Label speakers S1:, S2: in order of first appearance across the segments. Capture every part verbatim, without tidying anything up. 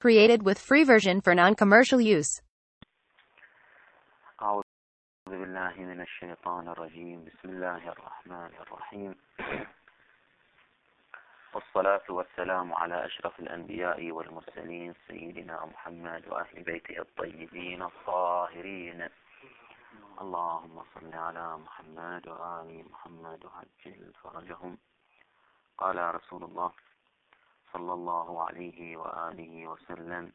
S1: Created with free version for non-commercial use.
S2: أعوذ بالله من الشيطان الرجيم. بسم الله الرحمن الرحيم. والصلاة والسلام على أشرف الأنبياء والمرسلين سيدنا محمد وأهل بيته الطيبين الطاهرين. اللهم صل على محمد وآل محمد وعجل فرجهم. قال رسول الله صلى الله عليه وآله وسلم: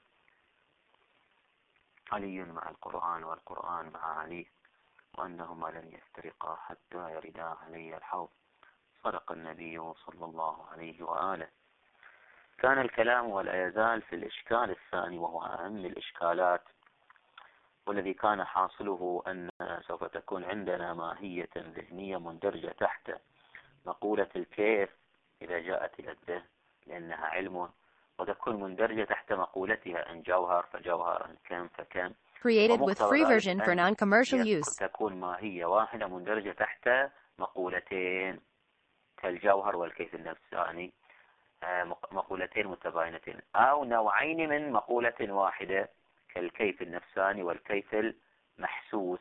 S2: علي مع القرآن والقرآن مع علي، وأنهما لن يفترقا حتى يردا علي الحوض. صدق النبي صلى الله عليه وآله. كان الكلام ولا يزال في الإشكال الثاني، وهو أهم الإشكالات، والذي كان حاصله أن سوف تكون عندنا ماهية ذهنية مندرجة تحت مقولة الكيف إذا جاءت إلى الذهن، لأنها علم، وتكون مندرجة تحت مقولتها أن جوهر فجوهر، أن كم فكم.
S1: Created with free version for non-commercial use.
S2: تكون ماهية واحدة مندرجة تحت مقولتين كالجوهر والكيف النفساني، مقولتين متباينتين، أو نوعين من مقولة واحدة كالكيف النفساني والكيف المحسوس،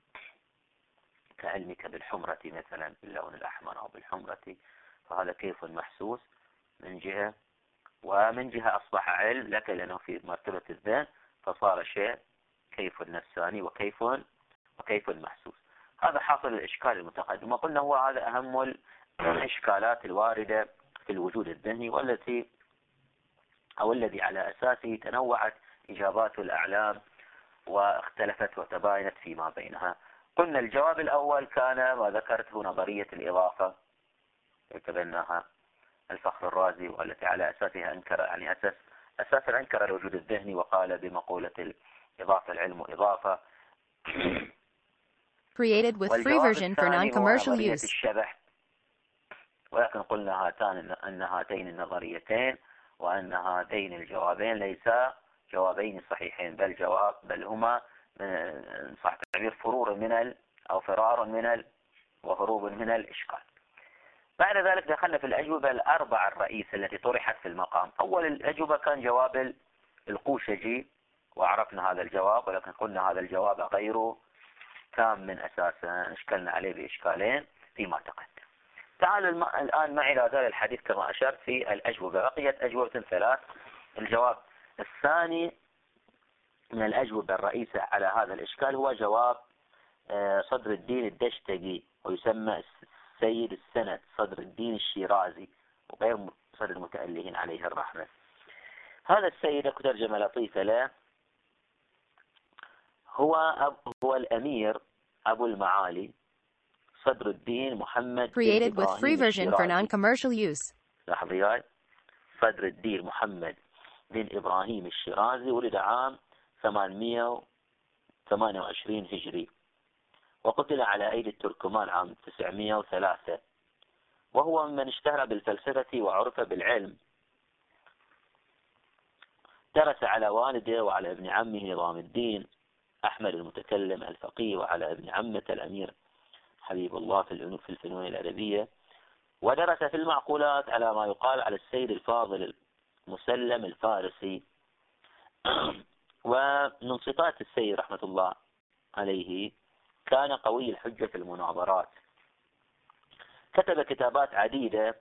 S2: كعلمك بالحمرة مثلا، باللون الأحمر أو بالحمرة، فهذا كيف محسوس من جهة، ومن جهة أصبح علم لك لأنه في مرتبة الذهن، فصار شيء كيف نفساني وكيف وكيف محسوس. هذا حاصل الإشكال المتقدم، وقلنا هو هذا أهم الإشكالات الواردة في الوجود الذهني، والتي أو الذي على أساسه تنوعت إجابات الأعلام واختلفت وتباينت فيما بينها. قلنا الجواب الأول كان ما ذكرته نظرية الإضافة يتبناها الفخر الرازي، والتي على أساسها أنكر يعني أساس أساسا أنكر الوجود الذهني، وقال بمقولة الإضافة العلم إضافة.
S1: Created with free version for non-commercial use.
S2: الشبح، ولكن قلنا هاتان أن هاتين النظريتين وأن هاتين الجوابين ليسا جوابين صحيحين، بل جواب بل هما صح تعبير فرور من ال أو فرار من ال وهروب من الإشكال. بعد ذلك دخلنا في الأجوبة الأربعة الرئيسة التي طرحت في المقام. أول الأجوبة كان جواب القوشجي، وعرفنا هذا الجواب، ولكن قلنا هذا الجواب غير تام من أساسه، اشكلنا عليه بإشكالين فيما تقدم. تعالوا الآن معي إلى ذلك الحديث كما أشرت في الأجوبة. بقيت أجوبة ثلاث. الجواب الثاني من الأجوبة الرئيسة على هذا الإشكال هو جواب صدر الدين الدشتقي، ويسمى سيد السند صدر الدين الشيرازي، وغير صدر المتألهين عليه الرحمة. هذا السيد ترجمة لطيفة له، هو أب هو الأمير أبو المعالي صدر الدين محمد
S1: Created with free version for non-commercial use.
S2: لاحظي، صدر الدين محمد بن إبراهيم الشيرازي، ولد عام ثمانمئة وثمانية وعشرين هجري، وقتل على أيدي التركمان عام تسعمئة وثلاثة، وهو من اشتهر بالفلسفة وعرف بالعلم. درس على والده وعلى ابن عمه نظام الدين أحمد المتكلم الفقيه، وعلى ابن عمة الأمير حبيب الله في في الفنون الأدبية، ودرس في المعقولات على ما يقال على السيد الفاضل المسلم الفارسي. ومن صفات السيد رحمة الله عليه كان قوي الحجة في المناظرات. كتب كتابات عديدة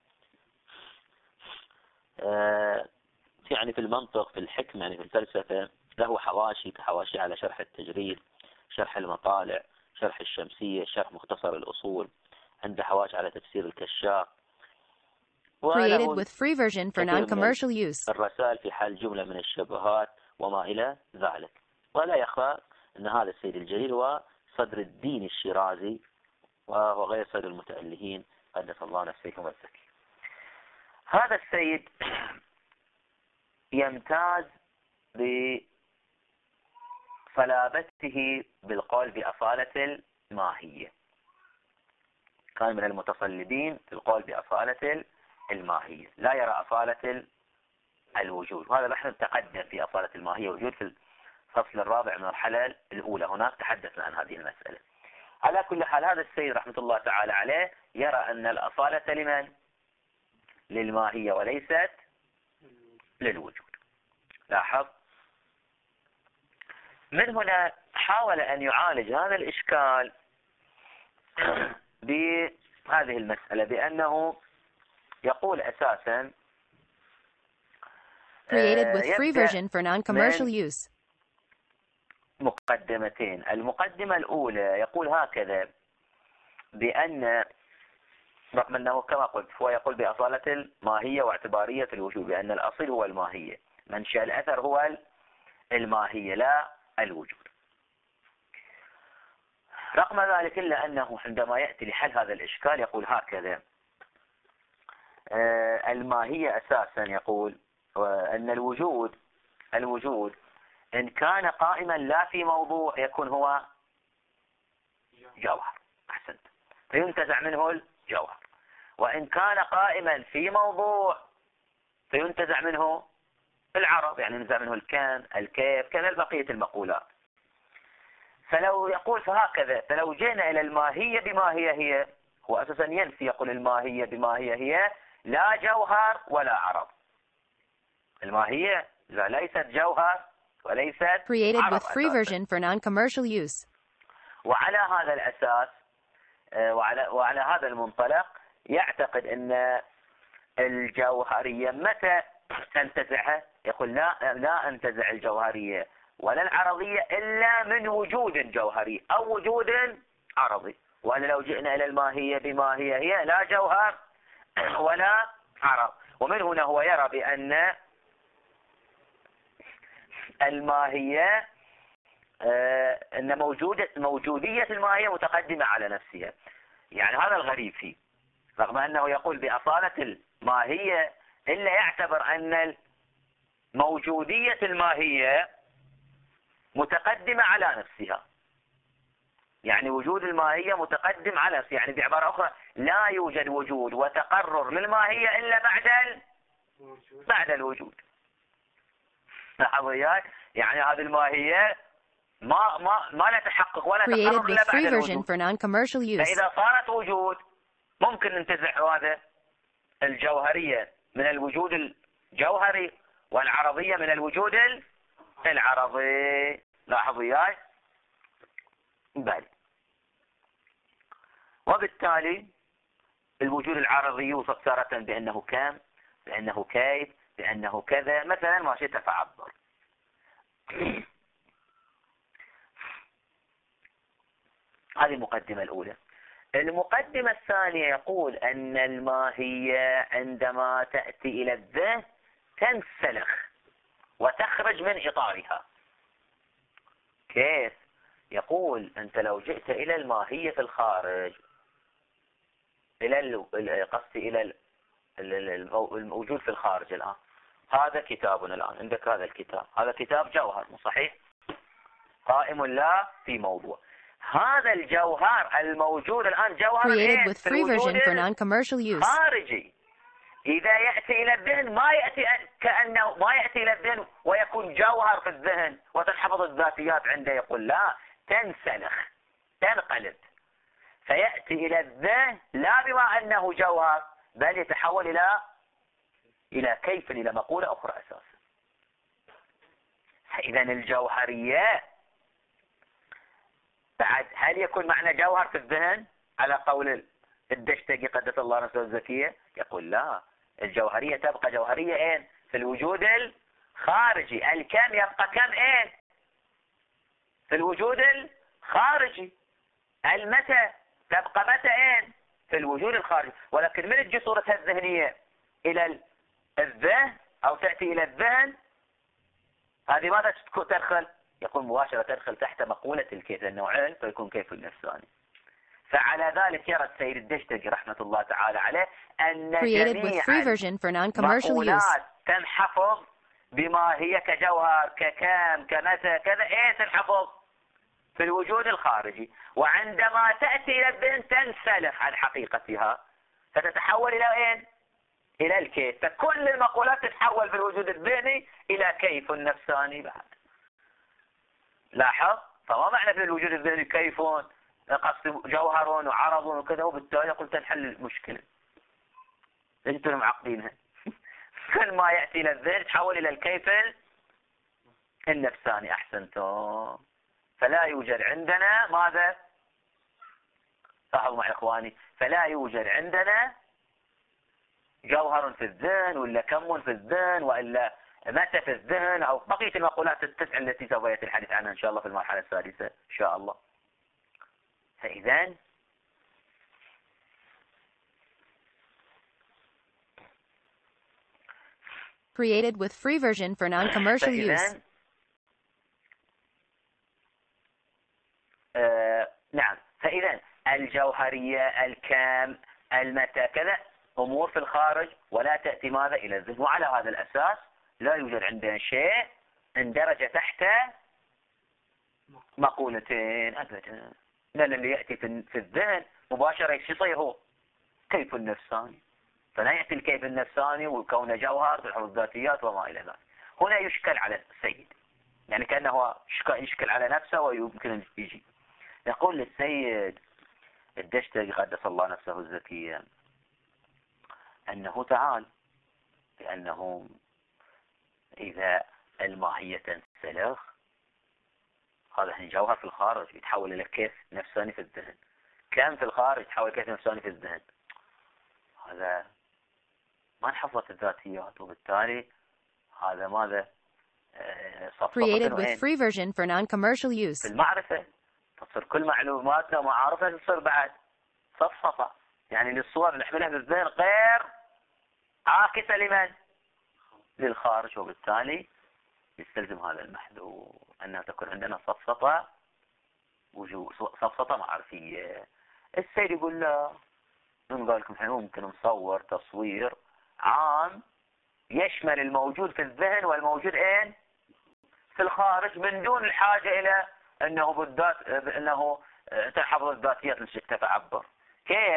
S2: يعني في المنطق، في الحكمة، يعني في الفلسفة. له حواشي كحواشي على شرح التجريد، شرح المطالع، شرح الشمسية، شرح مختصر الأصول، عنده حواشي على تفسير الكشاف.
S1: Created with free version for non-commercial use.
S2: الرسائل في حل جملة من الشبهات وما إلى ذلك. ولا يخفى أن هذا السيد الجليل هو صدر الدين الشيرازي، وهو غير صدر المتألهين قدس الله نفسكم والزكي. هذا السيد يمتاز بصلابته بالقول بأصالة الماهية، كان من المتصلبين في القول بأصالة الماهية، لا يرى أصالة الوجود. وهذا نحن نتقدم في أصالة الماهية وجود في الفصل الرابع من المرحلة الأولى، هناك تحدثنا عن هذه المسألة. على كل حال هذا السيد رحمة الله تعالى عليه يرى أن الأصالة لمن؟ للماهية وليست للوجود. لاحظ. من هنا حاول أن يعالج هذا الإشكال بهذه المسألة، بأنه يقول أساسا
S1: created with free version for non-commercial use.
S2: مقدمتين. المقدمة الأولى يقول هكذا، بأن رغم أنه كما قلت هو يقول بأصالة الماهية واعتبارية الوجود، بأن الأصيل هو الماهية، منشأ الأثر هو الماهية لا الوجود. رغم ذلك إلا أنه عندما يأتي لحل هذا الإشكال يقول هكذا، الماهية أساسا يقول أن الوجود الوجود إن كان قائما لا في موضوع يكون هو جوهر. أحسنت. فينتزع منه الجوهر. وإن كان قائما في موضوع فينتزع منه العرض، يعني ينتزع منه الكم الكيف كذا بقية المقولات. فلو يقول فهكذا، فلو جئنا إلى الماهية بما هي هي، هو أساسا ينفي، يقول الماهية بما هي هي لا جوهر ولا عرض. الماهية لا ليست جوهر وليست
S1: created
S2: عرض
S1: with free
S2: أساساً.
S1: version for non-commercial use.
S2: وعلى هذا الأساس وعلى وعلى هذا المنطلق يعتقد أن الجوهرية متى تنتزعها؟ يقول لا لا انتزع الجوهرية ولا العرضية إلا من وجود جوهري أو وجود عرضي. وأن لو جئنا إلى الماهية بما هي هي لا جوهر ولا عرض. ومن هنا هو يرى بأن الماهية آه أن موجودة موجودية الماهية متقدمة على نفسها. يعني هذا الغريب فيه، رغم أنه يقول بأصالة الماهية إلا يعتبر أن موجودية الماهية متقدمة على نفسها. يعني وجود الماهية متقدم على نفسها، يعني بعبارة أخرى لا يوجد وجود وتقرر للماهية إلا بعد ال... بعد الوجود. يعني هذه الماهية ما ما ما لا تحقق ولا تقرر إلا بعد الوجود. فإذا صارت وجود ممكن ننتزع هذا الجوهرية من الوجود الجوهري والعرضية من الوجود العرضي. لاحظوا وياي. بل وبالتالي الوجود العرضي يوصف تارة بأنه كم، بأنه كيف، بأنه كذا، مثلا ما شئت فعبر. هذه المقدمة الأولى. المقدمة الثانية يقول أن الماهية عندما تأتي إلى الذهن تنسلخ وتخرج من إطارها. كيف؟ يقول أنت لو جئت إلى الماهية في الخارج، إلى قصدي إلى الموجود في الخارج الآن، هذا كتابنا الآن، عندك هذا الكتاب، هذا كتاب جوهر مو صحيح؟ قائم لا في موضوع. هذا الجوهر الموجود الآن جوهر
S1: created with free version for non-commercial use.
S2: خارجي. إذا يأتي إلى الذهن ما يأتي كأنه ما يأتي إلى الذهن ويكون جوهر في الذهن وتنحفظ الذاتيات عنده، يقول لا، تنسلخ تنقلب فيأتي إلى الذهن لا بما أنه جوهر بل يتحول إلى إلى كيف، إلى مقولة أخرى أساسا. إذا الجوهرية بعد هل يكون معنى جوهر في الذهن على قول الدشتقي قدس الله نفسه الزكية؟ يقول لا، الجوهرية تبقى جوهرية اين؟ في الوجود الخارجي. الكم يبقى كم اين؟ في الوجود الخارجي. المتى تبقى متى اين؟ في الوجود الخارجي. ولكن من تجي صورتها الذهنية الى الذهن او تأتي الى الذهن، هذه ماذا تدخل؟ يقول مباشرة تدخل تحت مقولة الكيف النوعين، فيكون كيف النفساني. فعلى ذلك يرى السيد الدشتقي رحمة الله تعالى عليه أن جميع المقولات تنحفظ بما هي كجوهر ككام كمتى كذا ايه تنحفظ في الوجود الخارجي. وعندما تأتي إلى الذهن تنسلخ عن حقيقتها فتتحول إلى اين؟ إلى الكيف. فكل المقولات تتحول في الوجود الذهني إلى كيف النفساني بعد. لاحظ؟ فما معنى في الوجود الذهني كيف قصد جوهر وعرض وكذا، وبالتالي قلت تنحل المشكلة. انتم معقدينها. كل ما يأتي إلى الذهن تحول إلى الكيف النفساني. أحسنتم. فلا يوجد عندنا ماذا؟ لاحظوا مع إخواني، فلا يوجد عندنا جوهر في الذهن ولا كم في الذهن وإلا متى في الذهن أو بقية المقولات التسع التي سوف يأتي الحديث عنها إن شاء الله في المرحلة السادسة إن شاء الله. فإذا
S1: created with free version for non-commercial use.
S2: آه نعم. فإذا الجوهرية، الكم، المتى، كذا أمور في الخارج ولا تأتي ماذا إلى الذهن. وعلى هذا الأساس لا يوجد عندنا شيء اندرج تحت مقولتين أبدا. لأن اللي يأتي في الذهن مباشرة يصير هو كيف النفساني، فلا يأتي الكيف النفساني وكون جوهر في الحروف الذاتيات وما إلى ذلك. هنا يشكل على السيد، يعني كأنه يشكل على نفسه ويمكن أن يجي يقول للسيد الدشتري قدس الله نفسه الزكية أنه تعال بأنه إذا الماهية تنسلخ هذا جوهر في الخارج يتحول إلى كيف نفساني في الذهن، كم في الخارج يتحول كيف نفساني في الذهن. هذا ما انحفظت الذاتيات، وبالتالي هذا ماذا
S1: created with free version for non-commercial use.
S2: في المعرفة تصير كل معلوماتنا ومعارفنا تصير بعد صفصفة، يعني للصور اللي نحملها في الذهن غير عاكسة لمن؟ للخارج. وبالتالي يستلزم هذا المحذور أنها تكون عندنا صفصفة وجو صفصفة معرفية. السيد يقول لا، من قال لكم احنا ممكن نصور تصوير عام يشمل الموجود في الذهن والموجود اين؟ في الخارج، من دون الحاجة إلى أنه بالذات أنه تحفظ الذاتيات اللي تتعبر. كيف؟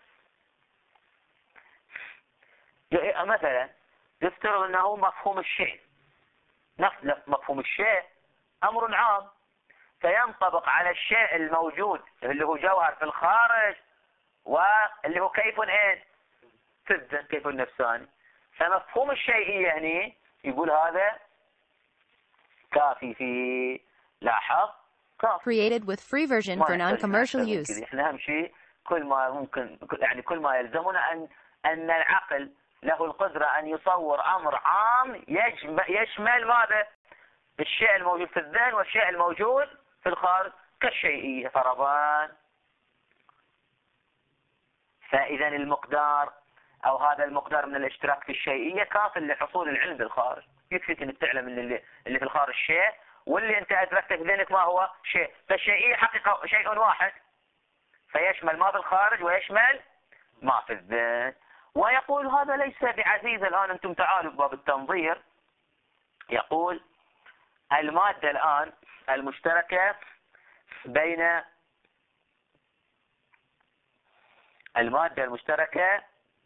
S2: مثلا يفترض أنه مفهوم الشيء، نفس مفهوم الشيء أمر عام فينطبق على الشيء الموجود اللي هو جوهر في الخارج واللي هو كيف اين؟ في الذهن، كيف النفساني. فمفهوم الشيئية هنا يقول هذا كافي في لاحظ كافي.
S1: created with free version for non-commercial use.
S2: احنا اهم شيء كل ما ممكن، يعني كل ما يلزمنا ان ان العقل له القدرة ان يصور امر عام يشمل ماذا؟ الشيء الموجود في الذهن والشيء الموجود في الخارج كالشيئية فرضان. فاذا المقدار او هذا المقدار من الاشتراك في الشيئية كاف لحصول العلم بالخارج. يكفيك انك تعلم ان اللي, اللي في الخارج شيء واللي انت ادركته في ذهنك ما هو شيء، فالشيئية حقيقة شيء واحد فيشمل ما في الخارج ويشمل ما في الذهن. ويقول هذا ليس بعزيز. الان انتم تعالوا باب التنظير، يقول المادة الان المشتركة بين المادة المشتركة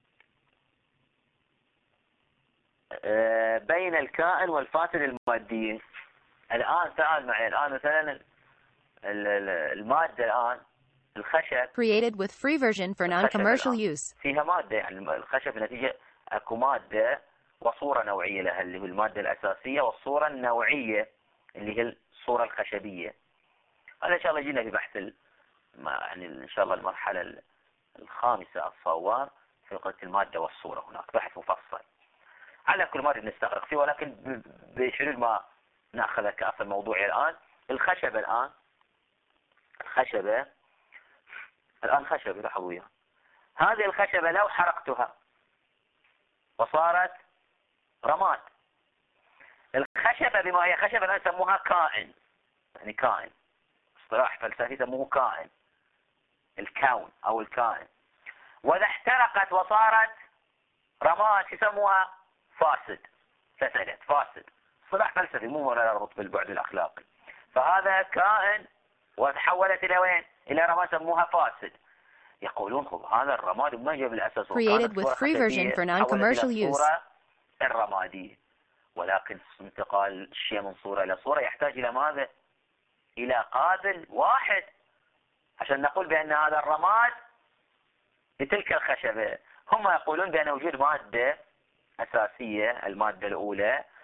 S2: بين الكائن والفاسد المادية. الآن تعال معي، الآن مثلا المادة الآن الخشب
S1: created with free version for non-commercial use.
S2: فيها مادة، يعني الخشب نتيجة اكو مادة وصورة نوعية لها اللي هي المادة الأساسية والصورة النوعية اللي هي الصورة الخشبية. هذا إن شاء الله يجينا في بحث يعني إن شاء الله المرحلة الخامسة أتصور في قضية المادة والصورة، هناك بحث مفصل على كل مادة نستغرق فيه، ولكن بحلول ما نأخذ كأصل موضوعي الآن. الخشبة الآن الخشبة الآن خشبة لاحظوا يعني. هذه الخشبة لو حرقتها وصارت رماد، الخشبة بما هي خشبة الآن يسموها كائن، يعني كائن اصطلاح فلسفي يسموه كائن، الكون أو الكائن. وإذا احترقت وصارت رماد يسموها فاسد، فسدت فاسد، اصطلاح فلسفي مو ولا يربط بالبعد الأخلاقي. فهذا كائن وتحولت إلى وين؟ إلى رماد سموها فاسد. يقولون خب هذا الرماد ما جاب الأساس
S1: created with free version for non-commercial use.
S2: الرمادية، ولكن انتقال الشيء من صورة إلى صورة يحتاج إلى ماذا؟ إلى قابل واحد عشان نقول بأن هذا الرماد لتلك الخشبة. هم يقولون بأن وجود مادة أساسية، المادة الأولى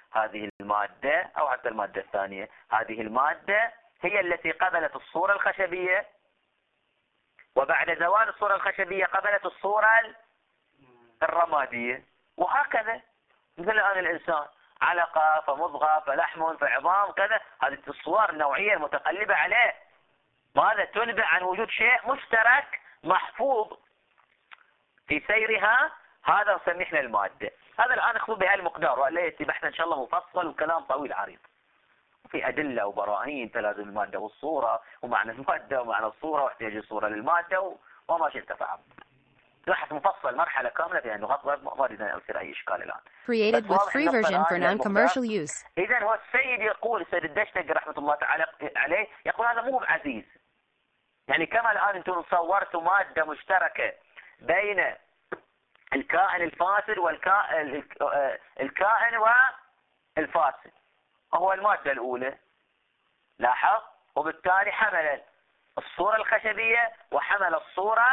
S2: هذه المادة أو حتى المادة الثانية، هذه المادة هي التي قبلت الصورة الخشبية، وبعد زوال الصورة الخشبية قبلت الصورة الرمادية، وهكذا. مثل الآن الإنسان علقة فمضغة فلحم فعظام كذا، هذه الصور النوعية المتقلبة عليه، ماذا تنبئ عن وجود شيء مشترك محفوظ في سيرها، هذا نسميه احنا المادة. هذا الآن نأخذ بهالمقدار، ولا يأتي بحثا إن شاء الله مفصل وكلام طويل عريض، وفي أدلة وبراهين تلازم المادة والصورة، ومعنى المادة ومعنى الصورة، واحتياج الصورة للمادة، وما شئت فعل. بحث مفصل مرحلة كاملة في أنه ما أريد أن أصير أي إشكال الآن.
S1: Created with free version for non-commercial use.
S2: إذا هو السيد يقول، السيد الدشتقي رحمة الله تعالى عليه يقول هذا مو بعزيز. يعني كما الآن أنتم صورتوا مادة مشتركة بين الكائن الفاسد والكائن الكائن والفاسد، وهو المادة الأولى، لاحظ، وبالتالي حمل الصورة الخشبية وحمل الصورة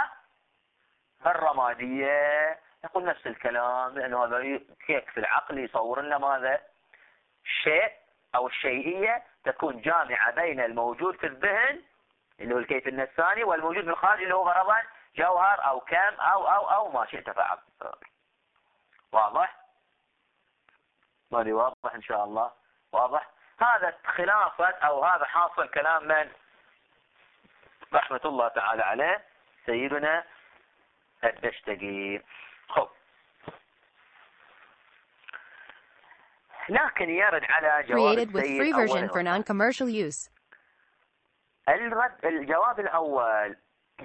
S2: الرمادية. يقول نفس الكلام، لأنه هذا كيف في العقل يصور لنا ماذا؟ الشيء أو الشيئية تكون جامعة بين الموجود في الذهن اللي هو الكيف النفساني والموجود في الخارج اللي هو غرضا جوهر أو كم أو أو أو ما شئت فعل. واضح؟ مالي واضح إن شاء الله؟ واضح؟ هذا خلافة أو هذا حاصل كلام من رحمة الله تعالى عليه سيدنا الدشتقي. خب، لكن يرد على جواب السيد أولا. الرد الجواب الأول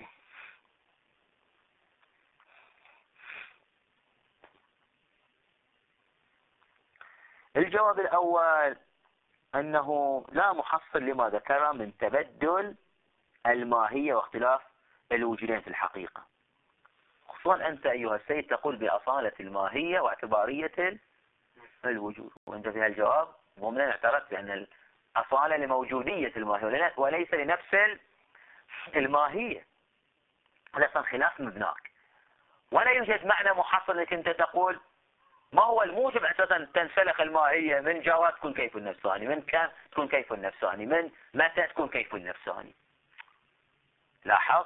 S2: الجواب الأول أنه لا محصل لما ذكر من تبدل الماهية واختلاف الوجودين في الحقيقة، خصوصا أنت أيها السيد تقول بأصالة الماهية واعتبارية الوجود، وأنت في هالجواب ممكن اعترفت بأن الأصالة لموجودية الماهية وليس لنفس الماهية. هذا أصلا خلاف مبناك، ولا يوجد معنى محصل أنك أنت تقول ما هو الموجب أساسا تنسلخ الماهية من جواب تكون كيف النفساني، من كم تكون كيف النفساني، من متى تكون كيف النفساني. لاحظ،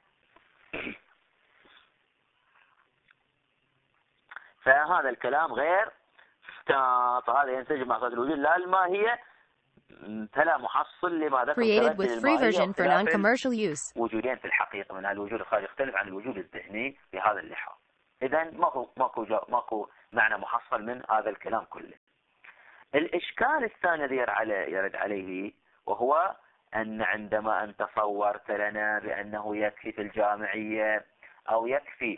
S2: فهذا الكلام غير فهذا ينسجم مع قصد الوجود لا الماهية، فلا محصل لما ذكر
S1: created with free version for non-commercial use.
S2: وجودين في الحقيقة من الوجود الخارجي يختلف عن الوجود الذهني في هذا اللحاظ. إذا ماكو ماكو ماكو معنى محصل من هذا الكلام كله. الإشكال الثاني الذي يرد عليه وهو أن عندما أنت صورت لنا بأنه يكفي في الجامعية أو يكفي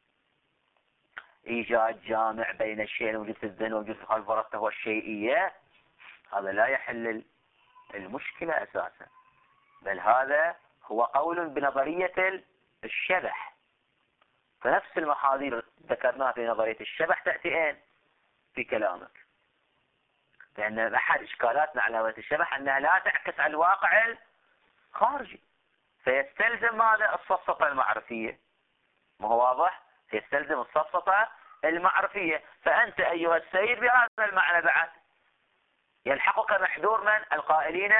S2: إيجاد جامع بين الشيء الموجود في الذهن والموجود في الخارج فرضته هو الشيئية، هذا لا يحل المشكلة أساسا، بل هذا هو قول بنظرية الشبح. فنفس المحاذير ذكرناها في نظرية الشبح تأتيين في كلامك، لأن أحد إشكالاتنا على نظرية الشبح أنها لا تعكس على الواقع الخارجي، فيستلزم ماذا؟ السفسطة المعرفية. ما هو واضح؟ يستلزم السفسطة المعرفية. فأنت أيها السيد بهذا المعنى بعد يلحقك محذور من القائلين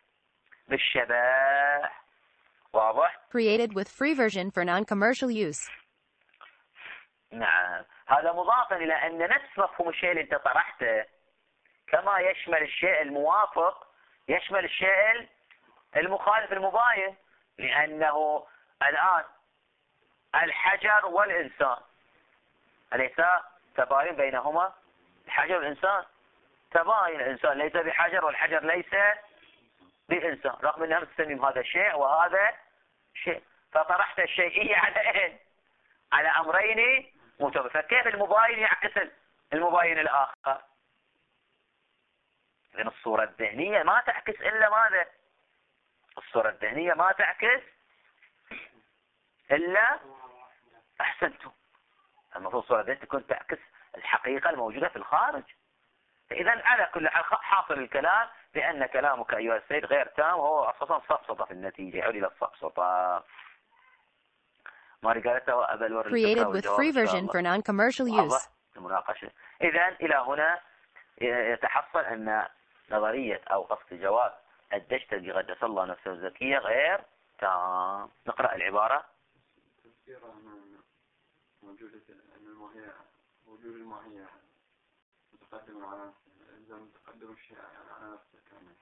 S2: بالشبح. واضح؟
S1: Created with free version for non-commercial use.
S2: نعم، هذا مضافا إلى أن نفس مفهوم الشيء اللي أنت طرحته كما يشمل الشيء الموافق يشمل الشيء المخالف المباين، لأنه الآن الحجر والإنسان أليس تباين بينهما؟ الحجر والإنسان تباين، الإنسان ليس بحجر والحجر ليس بإنسان، رغم أنهم تسميهم هذا شيء وهذا شيء، فطرحت الشيئية على إيه؟ على أمرين متفق. فكيف المباين يعكس المباين الآخر؟ لأن الصورة الذهنية ما تعكس إلا ماذا؟ الصورة الذهنية ما تعكس إلا أحسنتم. المفروض الصورة الذهنية تكون تعكس الحقيقة الموجودة في الخارج. إذا على كل حال حاصل الكلام بأن كلامك أيها السيد غير تام، وهو أصلا سقسطة في النتيجة، يعود إلى السقسطة. ما رجالته أبل ورد
S1: created with free version for non-commercial use.
S2: المناقشة. إذا إلى هنا يتحصل أن نظرية أو قصد جواب الدشتقي قدس الله نفسه الزكية غير تام. نقرأ العبارة.
S3: تفسيرها موجودة أن الماهية وجود الماهية متقدم على إذا متقدم الشيء على نفسه كامل،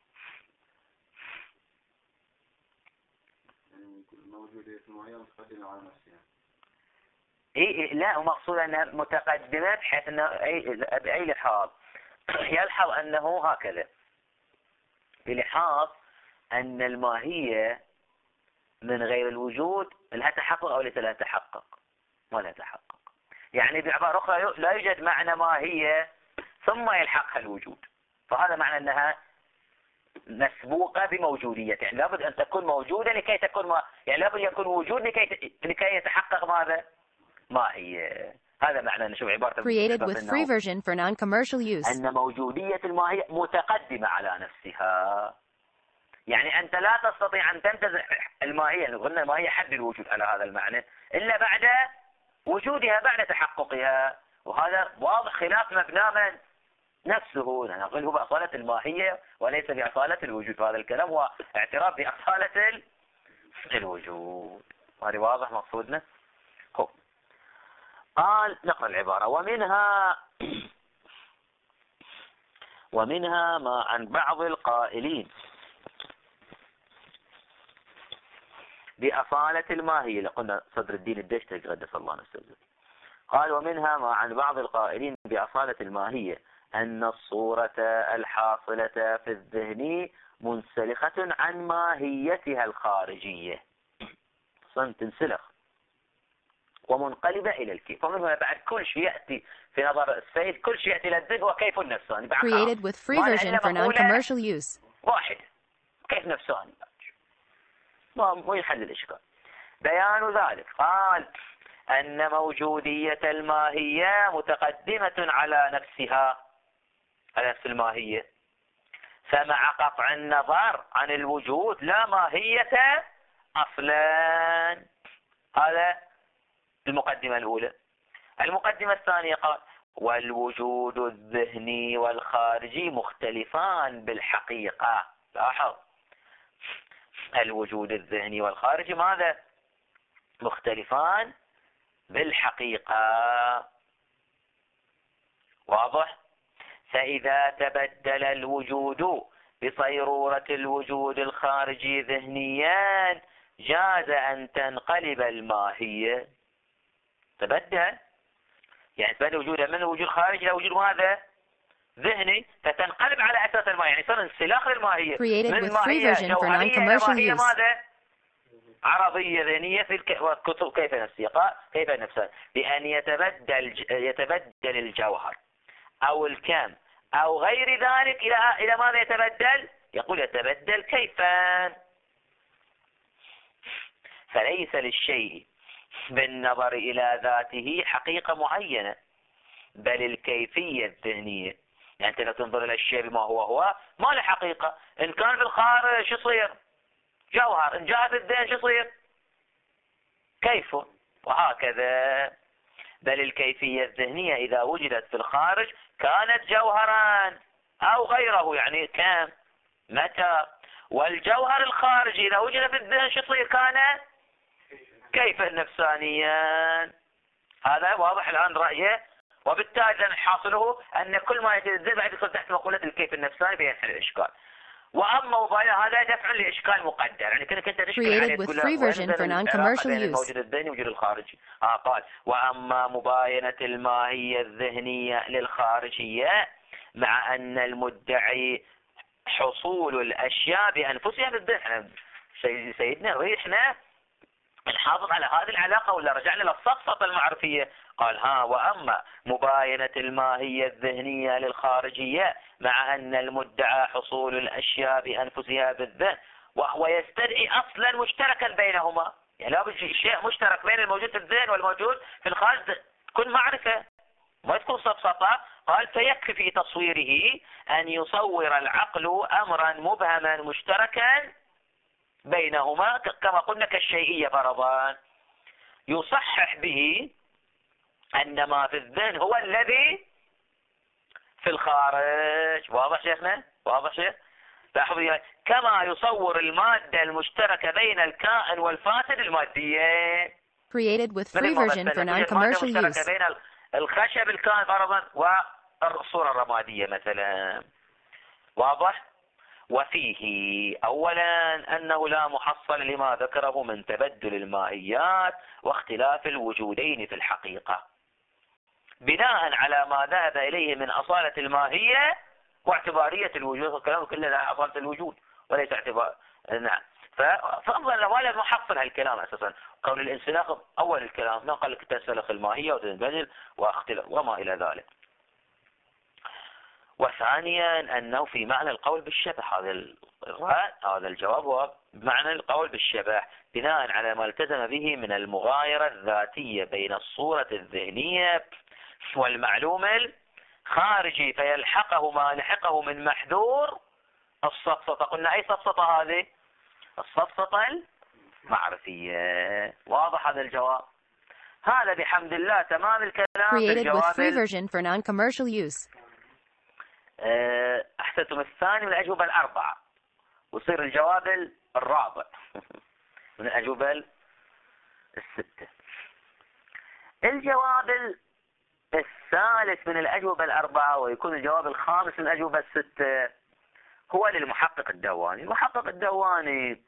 S3: يعني موجودة الماهية متقدمة على نفسها.
S2: إيه لا، ومقصود أنها متقدمة بحيث أنه بأي لحاظ يلحظ أنه هكذا، بلحاظ أن الماهية من غير الوجود لها تحقق أو ليس لها تحقق؟ ما لها تحقق. يعني بعبارة أخرى لا يوجد معنى ماهية ثم يلحقها الوجود، فهذا معنى أنها مسبوقة بموجودية، يعني لابد أن تكون موجودة لكي تكون ما... يعني لابد يكون وجود لكي لكي يتحقق ماذا؟ ماهية. هذا معنى نشوف عبارة
S1: created with free version for non-commercial use.
S2: أن موجودية الماهية متقدمة على نفسها، يعني أنت لا تستطيع أن تنتزع الماهية، قلنا الماهية حد الوجود على هذا المعنى، إلا بعد وجودها، بعد تحققها، وهذا واضح خلاف مبنى من نفسه. نقول هو بأصالة الماهية وليس بأصالة الوجود، هذا الكلام هو اعتراف بأصالة الوجود. هذا واضح مقصودنا. هو قال نقرأ العبارة. ومنها ومنها ما عن بعض القائلين بأصالة الماهية، لقلنا صدر الدين الدشتقي قدس الله نفسه، قال ومنها ما عن بعض القائلين بأصالة الماهية أن الصورة الحاصلة في الذهن منسلخة عن ماهيتها الخارجية، صن تنسلخ ومنقلبة إلى الكيف. ومن هنا بعد كل شيء يأتي في نظر السيد، كل شيء يأتي إلى الذهن هو كيف النفساني.
S1: created with free version for non-commercial use.
S2: واحد كيف نفساني، مو يحل الإشكال. بيان ذلك قال أن موجودية الماهية متقدمة على نفسها، على نفس الماهية، فمع قطع النظر عن الوجود لا ماهية أصلا. هذا المقدمة الأولى. المقدمة الثانية قال والوجود الذهني والخارجي مختلفان بالحقيقة. لاحظ، الوجود الذهني والخارجي ماذا؟ مختلفان بالحقيقة. واضح؟ فإذا تبدل الوجود بصيرورة الوجود الخارجي ذهنيا جاز أن تنقلب الماهية. تبدل يعني تبدل وجودها من وجود خارجي إلى وجود ماذا؟ ذهني، فتنقلب على أساس الماهية، يعني صار انسلاخ للماهية من ماهية جوهرية إلى ماهية ماذا؟ عرضية ذهنية في الكتب. كيف نفسية؟ قال كيف نفسها؟ بأن يتبدل يتبدل الجوهر أو الكم أو غير ذلك إلى إلى ماذا يتبدل؟ يقول يتبدل كيفا. فليس للشيء بالنظر إلى ذاته حقيقة معينة، بل الكيفية الذهنية. يعني أنت لا تنظر إلى الشيء بما هو هو، ما له حقيقة. إن كان في الخارج شو يصير؟ جوهر. إن جاء في الذهن شو يصير؟ كيف. وهكذا. بل الكيفية الذهنية إذا وجدت في الخارج كانت جوهرا أو غيره، يعني كم متى. والجوهر الخارجي إذا وجد في الذهن شو يصير؟ كان كيف نفسانيا. هذا واضح الآن رأيه. وبالتالي حاصله أن كل ما يجد الذهن بعد يدخل تحت مقولة الكيف النفساني بينحل الإشكال. وأما مباينة هذا دفع لإشكال مقدر، يعني كنت أنت تشكل عليه تقول له موجود الذهني وموجود الخارجي. آه قال وأما مباينة الماهية الذهنية للخارجية مع أن المدعي حصول الأشياء بأنفسها بالذهن. سيدنا ريحنا نحافظ على هذه العلاقة ولا رجعنا للصفصة المعرفية. قال ها وأما مباينة الماهية الذهنية للخارجية مع أن المدعى حصول الأشياء بأنفسها بالذهن وهو يستدعي أصلا مشتركا بينهما، يعني لا بد شيء مشترك بين الموجود في الذهن والموجود في الخارج تكون معرفة ما تكون صفصطة. قال فيكفي في تصويره أن يصور العقل أمرا مبهما مشتركا بينهما كما قلنا كالشيئية فرضا، يصحح به أن ما في الذهن هو الذي في الخارج. واضح شيخنا؟ واضح شيخ؟ لاحظوا كما يصور المادة المشتركة بين الكائن والفاسد المادية.
S1: Created with free version for non-commercial use.
S2: بين الخشب الكائن فرضا والصورة الرمادية مثلا. واضح؟ وفيه أولا أنه لا محصل لما ذكره من تبدل المائيات واختلاف الوجودين في الحقيقة، بناء على ما ذهب إليه من أصالة الماهية واعتبارية الوجود. الكلام كله أصالة الوجود وليس اعتبار. نعم. فأفضل ولا محصل هالكلام أساسا. كون الانسلاخ أول الكلام نقل لك تنسلخ الماهية وتنبدل واختلاف وما إلى ذلك. وثانيا أنه في معنى القول بالشبه. هذا هذا الجواب هو بمعنى القول بالشبه بناء على ما التزم به من المغايرة الذاتية بين الصورة الذهنية والمعلوم الخارجي، فيلحقه ما لحقه من محذور السفسطة. قلنا أي سفسطة هذه؟ السفسطة المعرفية. واضح هذا الجواب؟ هذا بحمد الله تمام الكلام.
S1: Created with free version for non-commercial use.
S2: أحسنتم الثاني من الأجوبة الأربعة، ويصير الجواب الرابع من الأجوبة الستة. الجواب الثالث من الأجوبة الأربعة ويكون الجواب الخامس من الأجوبة الستة هو للمحقق الدواني. المحقق الدواني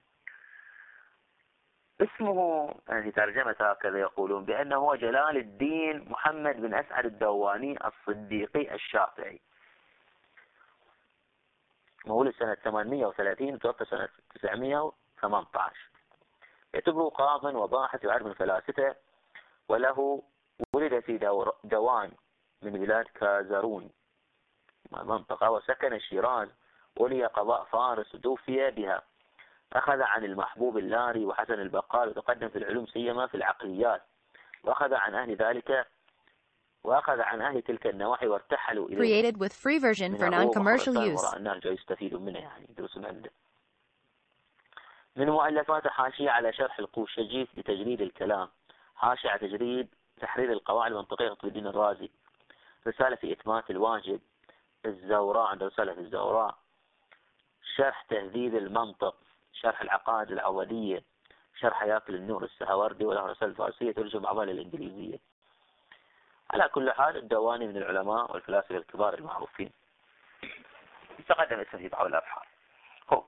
S2: اسمه يعني ترجمة هكذا يقولون بأنه هو جلال الدين محمد بن أسعد الدواني الصديقي الشافعي، مولد سنة ثمانمئة وثلاثين وتوفى سنة تسعمئة وثمانية عشر. يعتبره قاضا وباحث وعالم من الفلاسفة، وله ولد في دوان من بلاد كازرون منطقة، وسكن الشيراز، ولي قضاء فارس وتوفي بها. أخذ عن المحبوب اللاري وحسن البقال، وتقدم في العلوم سيما في العقليات، وأخذ عن أهل ذلك وأخذ عن أهل تلك النواحي وارتحلوا إليه.
S1: Created with free version for non-commercial use.
S2: وراء النهج يستفيدون منه يعني يدرسون عنده. من مؤلفات حاشية على شرح القوشجي لتجريد الكلام، حاشية على تجريد تحرير القواعد المنطقية لطب الدين الرازي، رسالة في إتمات الواجب، الزوراء عند رسالة في الزوراء، شرح تهذيب المنطق، شرح العقائد العوضية، شرح ياكل النور السهوردي، وله رسالة فارسية ترجم بعضها للإنجليزية. على كل حال الدواني من العلماء والفلاسفة الكبار المعروفين، تقدم اسمه في بعض الأبحاث. هو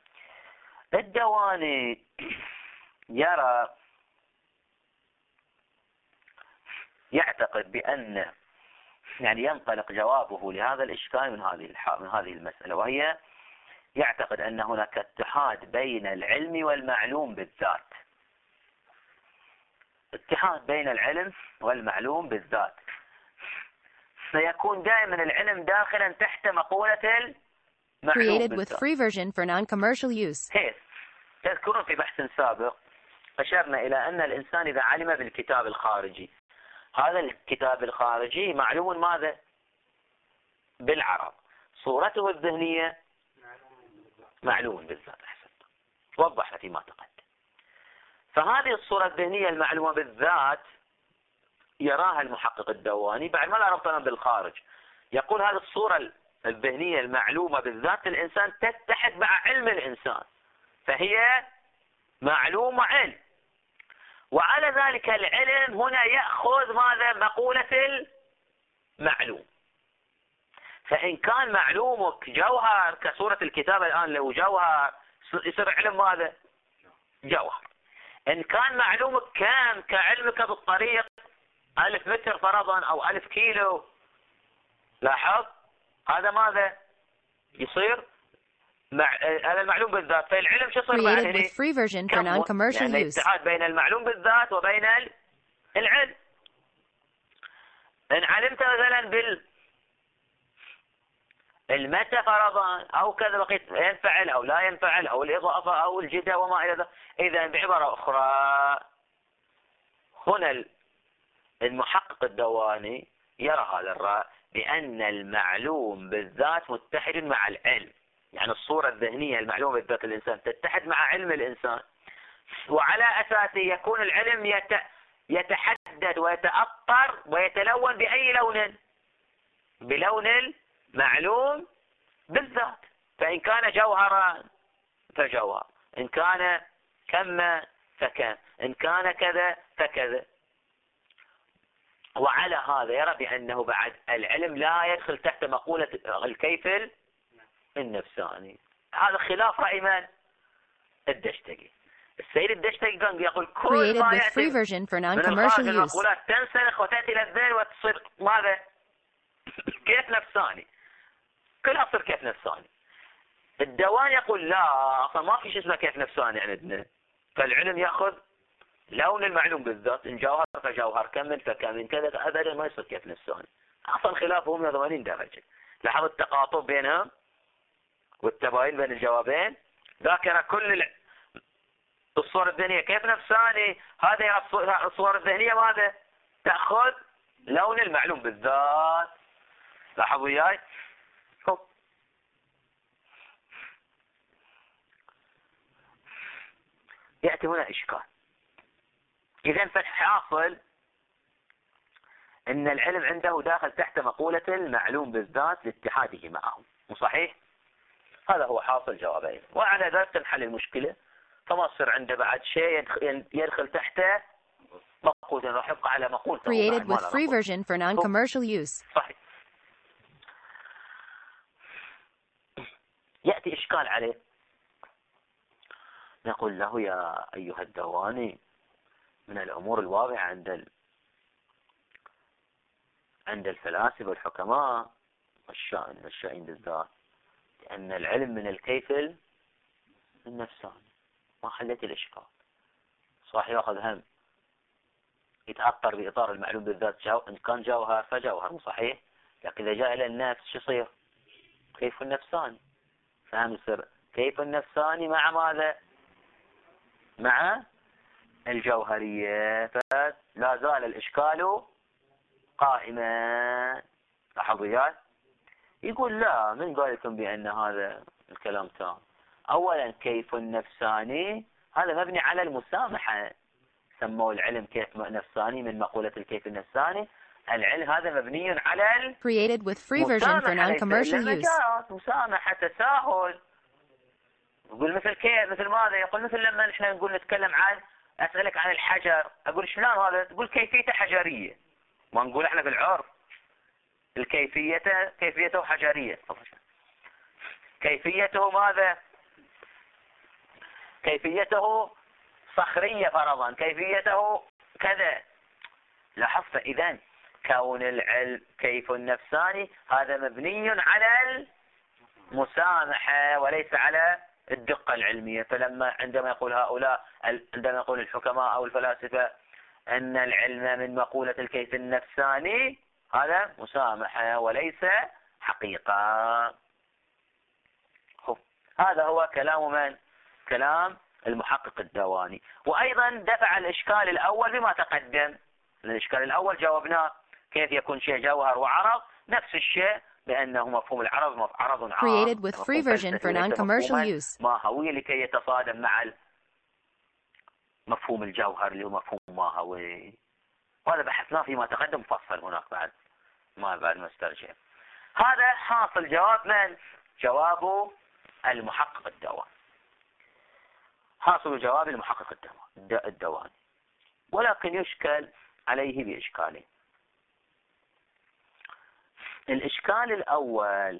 S2: الدواني يرى يعتقد بأن يعني ينطلق جوابه لهذا الإشكال من هذه من هذه المسألة، وهي يعتقد أن هناك اتحاد بين العلم والمعلوم بالذات. اتحاد بين العلم والمعلوم بالذات، سيكون دائما العلم داخلا تحت مقولة المعلوم
S1: Created
S2: بالذات.
S1: with free version for non-commercial use.
S2: كيف؟ تذكرون في بحث سابق أشرنا إلى أن الإنسان إذا علم بالكتاب الخارجي، هذا الكتاب الخارجي معلوم ماذا؟ بالعرب. صورته الذهنية معلوم بالذات. أحسن، وضحنا فيما تقدم. فهذه الصورة الذهنية المعلومة بالذات يراها المحقق الدواني بعد ما لا ربطنا بالخارج. يقول هذه الصورة الذهنية المعلومة بالذات الإنسان تتحد مع علم الإنسان، فهي معلومة علم، وعلى ذلك العلم هنا يأخذ ماذا؟ مقولة المعلوم. فإن كان معلومك جوهر كصورة الكتاب الآن له جوهر، يصير علم ماذا؟ جوهر. إن كان معلومك كان كعلمك بالطريق ألف متر فرضا أو ألف كيلو، لاحظ هذا ماذا؟ يصير مع... هذا المعلوم بالذات. فالعلم شو يصير بعد هنا؟
S1: free version for non-commercial
S2: يعني
S1: use.
S2: الاتحاد بين المعلوم بالذات وبين العلم. إن علمت مثلا بال المتى فرضا أو كذا بقيت ينفعل أو لا ينفعل أو الإضافة أو الجدة وما إلى ذلك. إذا بعبارة أخرى هنا المحقق الدواني يرى هذا الرأي بأن المعلوم بالذات متحد مع العلم، يعني الصورة الذهنية المعلومة بالذات الإنسان تتحد مع علم الإنسان، وعلى أساسه يكون العلم يت... يتحدد ويتأطر ويتلون بأي لون؟ بلون المعلوم بالذات. فإن كان جوهرا فجوهر، إن كان كم فكم، إن كان كذا فكذا. وعلى هذا يرى بأنه بعد العلم لا يدخل تحت مقولة الكيف النفساني. هذا خلاف رأي من؟ الدشتقي. السيد الدشتقي كان يقول كل ما يأتي من الخارج المقولات تنسلخ وتأتي إلى الذهن وتصير ماذا؟ كيف نفساني، كلها تصير كيف نفساني. الدوان يقول لا، أصلا ما في شيء اسمه كيف نفساني عندنا، فالعلم يأخذ لون المعلوم بالذات، إن جوهر فجوهر، كم فكم، كذا، أبدا ما يصير كيف نفساني. أصلا خلافهم مئة وثمانين درجة. لاحظوا التقاطب بينهم والتباين بين الجوابين. ذاكرة كل الصور الذهنية كيف نفساني، هذه الصور الذهنية ماذا؟ تأخذ لون المعلوم بالذات. لاحظوا وياي. يأتي هنا إشكال. إذا فالحاصل أن العلم عنده داخل تحت مقولة المعلوم بالذات لاتحاده معه، مو صحيح؟ هذا هو حاصل جوابين، وعلى ذلك تنحل المشكلة، فما تصير عنده بعد شيء يدخل تحته مقولة، راح يبقى على مقولته.
S1: Created with free version for non-commercial use.
S2: صحيح. يأتي إشكال عليه، نقول له يا أيها الدواني، من الأمور الواضحة عند ال... عند الفلاسفة والحكماء والشأن والشأين بالذات أن العلم من الكيف النفساني. ما حلت الإشكال. صح، يأخذ هم يتأطر بإطار المعلوم بالذات، جو... إن كان جوهر فجوهر، مو صحيح؟ لكن إذا جاء إلى النفس شو يصير؟ كيف النفساني. فهم يصير كيف النفساني مع ماذا؟ مع الجوهرية، فلا زال الإشكال قائما. لاحظوا وياي. يقول لا، من قال لكم بأن هذا الكلام تام؟ أولا كيف النفساني هذا مبني على المسامحة، سموه العلم كيف نفساني من مقولة الكيف النفساني. العلم هذا مبني على
S1: created with free version for non-commercial use.
S2: مسامحة، تساهل. يقول مثل كيف، مثل ماذا؟ يقول مثل لما نحن نقول نتكلم عن، أسألك عن الحجر، أقول شلون هذا؟ تقول كيفيته حجرية. ما نقول احنا بالعرف الكيفية كيفيته حجرية، كيفيته ماذا؟ كيفيته صخرية فرضا، كيفيته كذا. لاحظت إذن كون العلم كيف النفساني هذا مبني على المسامحة وليس على الدقة العلمية. فلما عندما يقول هؤلاء، عندما يقول الحكماء أو الفلاسفة أن العلم من مقولة الكيف النفساني، هذا مسامحة وليس حقيقة. هذا هو كلام من؟ كلام المحقق الدواني. وأيضا دفع الإشكال الأول بما تقدم. الإشكال الأول جاوبناه كيف يكون شيء جوهر وعرض، نفس الشيء بأنه مفهوم العرض عرض عام.
S1: Created with free version for non-commercial use.
S2: ماهوي لكي يتصادم مع مفهوم الجوهر اللي هو مفهوم ماهوي. وهذا بحثناه فيما تقدم مفصل هناك بعد ما بعد ما استرجع. هذا حاصل جواب من؟ جواب المحقق الدواني. حاصل جواب المحقق الدواني، ولكن يشكل عليه بإشكالين. الإشكال الأول،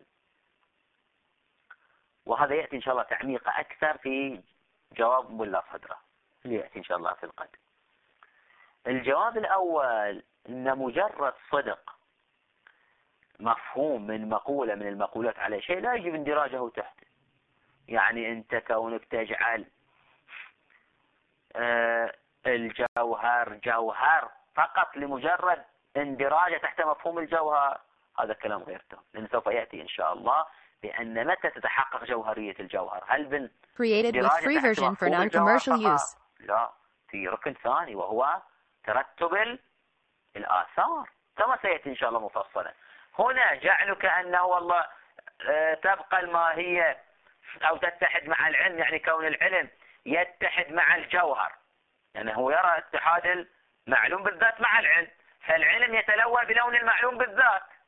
S2: وهذا يأتي إن شاء الله تعميقه أكثر في جواب ملا صدره اللي يأتي إن شاء الله في القدم. الجواب الأول إن مجرد صدق مفهوم من مقولة من المقولات على شيء لا يجب اندراجه تحته. يعني أنت كونك تجعل آه الجوهر جوهر فقط لمجرد اندراجه تحت مفهوم الجوهر، هذا كلام غير تام، لأنه سوف يأتي إن شاء الله بأن متى تتحقق جوهرية الجوهر؟ هل بن
S1: created with free version for non-commercial use.
S2: لا، في ركن ثاني وهو ترتب الآثار كما سيأتي إن شاء الله مفصلا. هنا جعلك أنه والله تبقى الماهية أو تتحد مع العلم، يعني كون العلم يتحد مع الجوهر، يعني هو يرى اتحاد المعلوم بالذات مع العلم، فالعلم يتلون بلون المعلوم بالذات،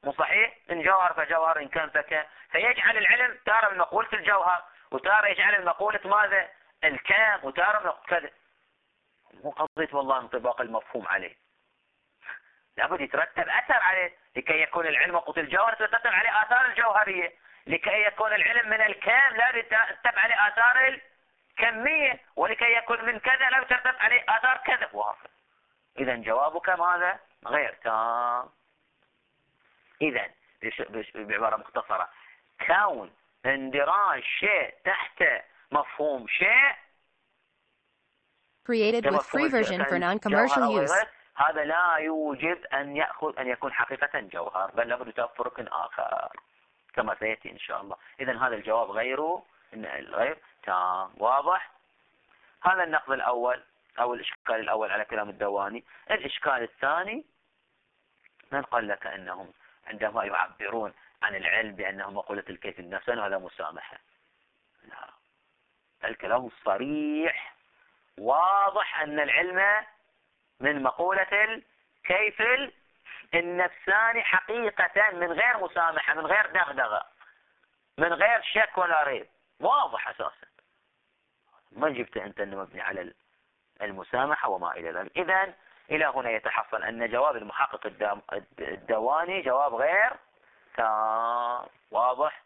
S2: مو صحيح؟ إن جوهر فجوهر، إن كان فكان، فيجعل العلم تارة من مقولة الجوهر، وتارة يجعل من مقولة ماذا؟ الكام، وتارة من كذا. مو قضية والله انطباق المفهوم عليه، لابد يترتب أثر عليه. لكي يكون العلم مقولة الجوهر يترتب عليه آثار الجوهرية، لكي يكون العلم من الكام لا يترتب عليه آثار الكمية، ولكي يكون من كذا لا يترتب عليه آثار كذا وهكذا. إذا جوابك ماذا؟ غير تام. إذا بعبارة مختصرة، كون اندراج شيء تحت مفهوم شيء
S1: created with free version for non-commercial use.
S2: هذا لا يوجب أن يأخذ أن يكون حقيقة جوهر، بل لابد يتوفر ركن آخر كما سيأتي إن شاء الله. إذا هذا الجواب غيره غير تام. واضح؟ هذا النقد الأول أو الإشكال الأول على كلام الدواني. الإشكال الثاني، من قال لك أنهم عندما يعبرون عن العلم بأنه مقولة الكيف النفساني هذا مسامحة؟ لا، الكلام صريح واضح أن العلم من مقولة الكيف النفساني حقيقة، من غير مسامحة، من غير دغدغة، من غير شك ولا ريب، واضح أساسا. ما جبت أنت أنه مبني على المسامحة وما إلى ذلك. إذن إلى هنا يتحصل أن جواب المحقق الدواني جواب غير تام. واضح؟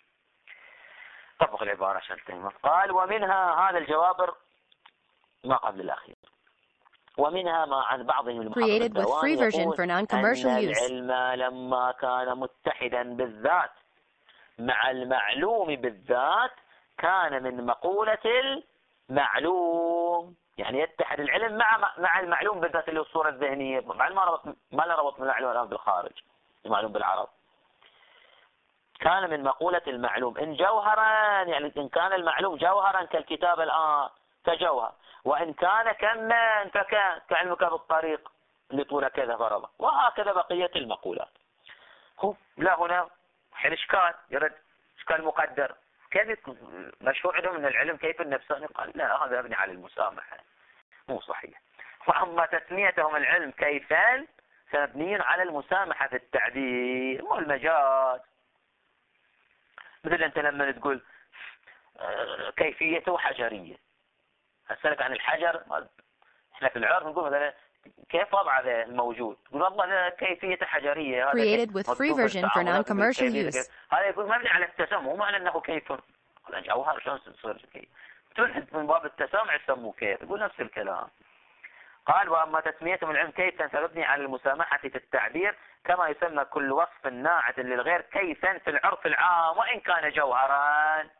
S2: طبق العبارة عشان تهمه. قال ومنها هذا الجواب ما قبل الأخير، ومنها ما عن بعضهم المحقق الدواني يقول أن العلم لما كان متحدا بالذات مع المعلوم بالذات كان من مقولة المعلوم. يعني يتحد العلم مع مع المعلوم بالذات اللي هو الصورة الذهنية، مع ما ربط ما له ربط من المعلوم الآن بالخارج، المعلوم بالعرب. كان من مقولة المعلوم إن جوهرا، يعني إن كان المعلوم جوهرا كالكتاب الآن كجوهر، وإن كان كما فكان كعلمك بالطريق اللي طول كذا فرضا، وهكذا بقية المقولات. هو لا هنا حل إشكال، يرد إشكال مقدر. كيف مشروع عندهم من العلم كيف النفساني؟ قال لا، هذا يبني على المسامحة، مو صحيح. وأما تسميتهم العلم كيفان فمبنيين على المسامحة في التعبير والمجاز. مثل أنت لما تقول كيفيته حجرية، أسألك عن الحجر، احنا في العرف نقول مثلا كيف وضع ذا الموجود، تقول والله كيفية حجرية.
S1: created with free version for non-commercial use.
S2: هذا يقول مبني على التسامح، مو معنى أنه كيف. هذا جوهر شلون تصير كيف؟ تلحد من باب التسامح يسموه كيف، يقول نفس الكلام. قال وأما تسميتهم العلم كيفا فمبني على المسامحة في التعبير كما يسمى كل وصف ناعت للغير كيفا في العرف العام وإن كان جوهرا.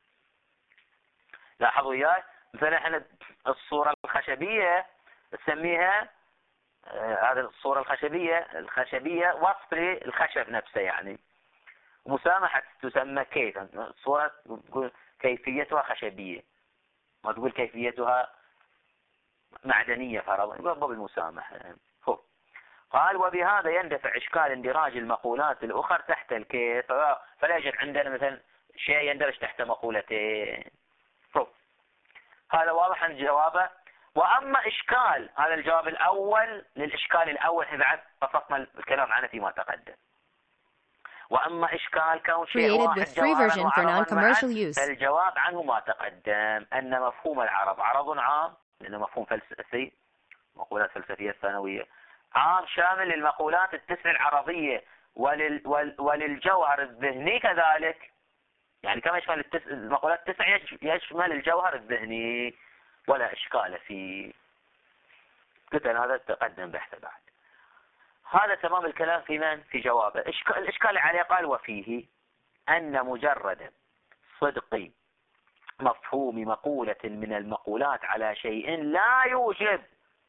S2: لاحظوا وياي، مثلا احنا الصورة الخشبية تسميها هذه آه الصورة الخشبية الخشبية وصف للخشب نفسه، يعني مسامحة تسمى كيفا. الصورة تقول كيفيتها خشبية، ما تقول كيفيتها معدنية فرضا، يبقى باب المسامحة. هو قال وبهذا يندفع إشكال اندراج المقولات الأخرى تحت الكيف، فلا يوجد عندنا مثلا شيء يندرج تحت مقولتين. هو هذا واضح عن جوابه. وأما إشكال هذا الجواب الأول للإشكال الأول بعد بسطنا الكلام عنه فيما تقدم. وأما إشكال كون شيء واحد جوهرا فالجواب عنه ما تقدم، أن مفهوم العرب عرض عام، لأنه مفهوم فلسفي، مقولات فلسفية ثانوية، عام شامل للمقولات التسع العرضية ولل ول وللجوهر الذهني كذلك. يعني كما يشمل التس... المقولات التسع يشمل الجوهر الذهني ولا إشكال فيه. قلت أنا هذا تقدم بحث بعد. هذا تمام الكلام في من؟ في جوابه. إشكال... الإشكال عليه قال وفيه أن مجرد صدق مفهوم مقولة من المقولات على شيء لا يوجب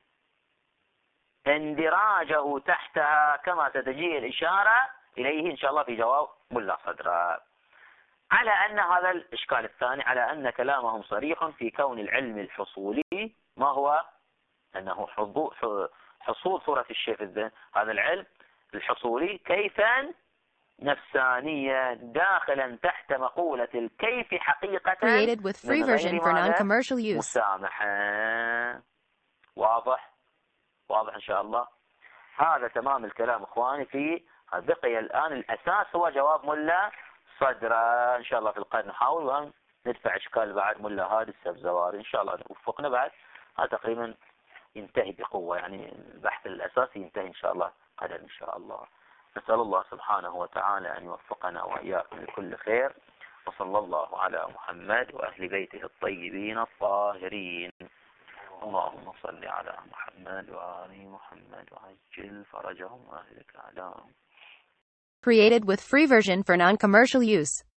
S2: اندراجه تحتها كما ستجي الإشارة إليه إن شاء الله في جواب ملا صدرا. على أن هذا الإشكال الثاني على أن كلامهم صريح في كون العلم الحصولي ما هو أنه حصول صورة الشيء في الذهن، هذا العلم الحصولي كيفا نفسانيا داخلا تحت مقولة الكيف حقيقة
S1: created with free version for non-commercial use.
S2: مسامحة. واضح؟ واضح إن شاء الله. هذا تمام الكلام إخواني في بقي الآن الأساس هو جواب ملا صدرا. إن شاء الله في القادم نحاول وندفع إشكال بعد ملا هادي السبزواري إن شاء الله وفقنا بعد. هذا تقريبا ينتهي بقوة، يعني البحث الأساسي ينتهي إن شاء الله قدر إن شاء الله. نسأل الله سبحانه وتعالى أن يوفقنا وإياكم لكل خير، وصلى الله على محمد وأهل بيته الطيبين الطاهرين. اللهم صل على محمد وآل محمد وعجل فرجهم وأهلك أعداهم.
S1: Created with free version for non-commercial use.